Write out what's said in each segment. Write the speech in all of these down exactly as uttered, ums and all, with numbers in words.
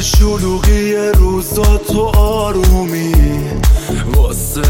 شلوغی روزا تو آرومی واسه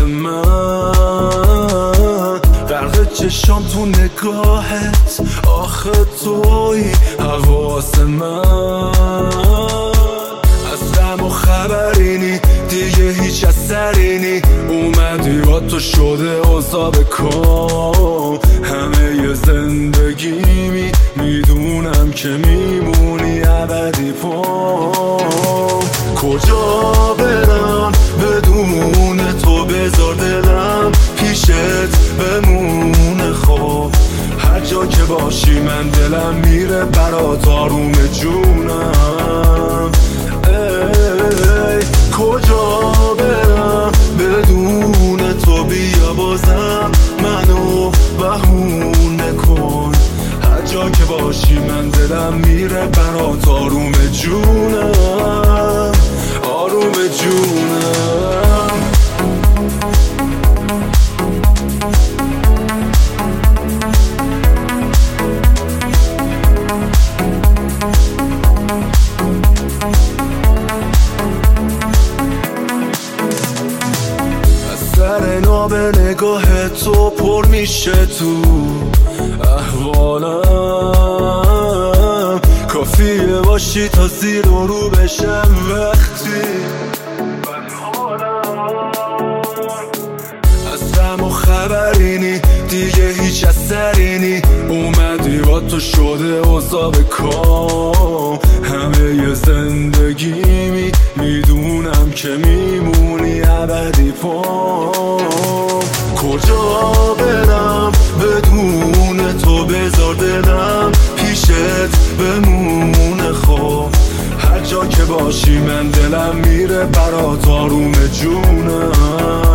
من غرق چشام تو نگاهت، آخه توی حواس من از غم و خبرینی دیگه هیچ اثرینی، اومدی با تو شده اوضاع بکن همه زندگیمی، میدونم که میمونی ابدی پام. کجا برم بدون تو، بذار دلم پیشت بمونه، خب هر جا که باشی من دلم میره برات آروم جونم. ای کجا برم بدون تو، بیا بازم منو بهونه کن، هر جا که باشی من دلم میره برات آروم جونم، آروم جونم. سر ناب نگاه تو پر میشه تو احوالم، کافیه باشی تا زیر و رو بشم وقتی از غم و خبرینی دیگه هیچ اثرینی، اومدی با تو شده اوضاع بکن همه زندگیمی، میدونم که میمونی ابدی پام. کجا برم بدون تو، بذار دلم پیشت بمونه، خب هر جا که باشی من دلم میره برات آروم جونم.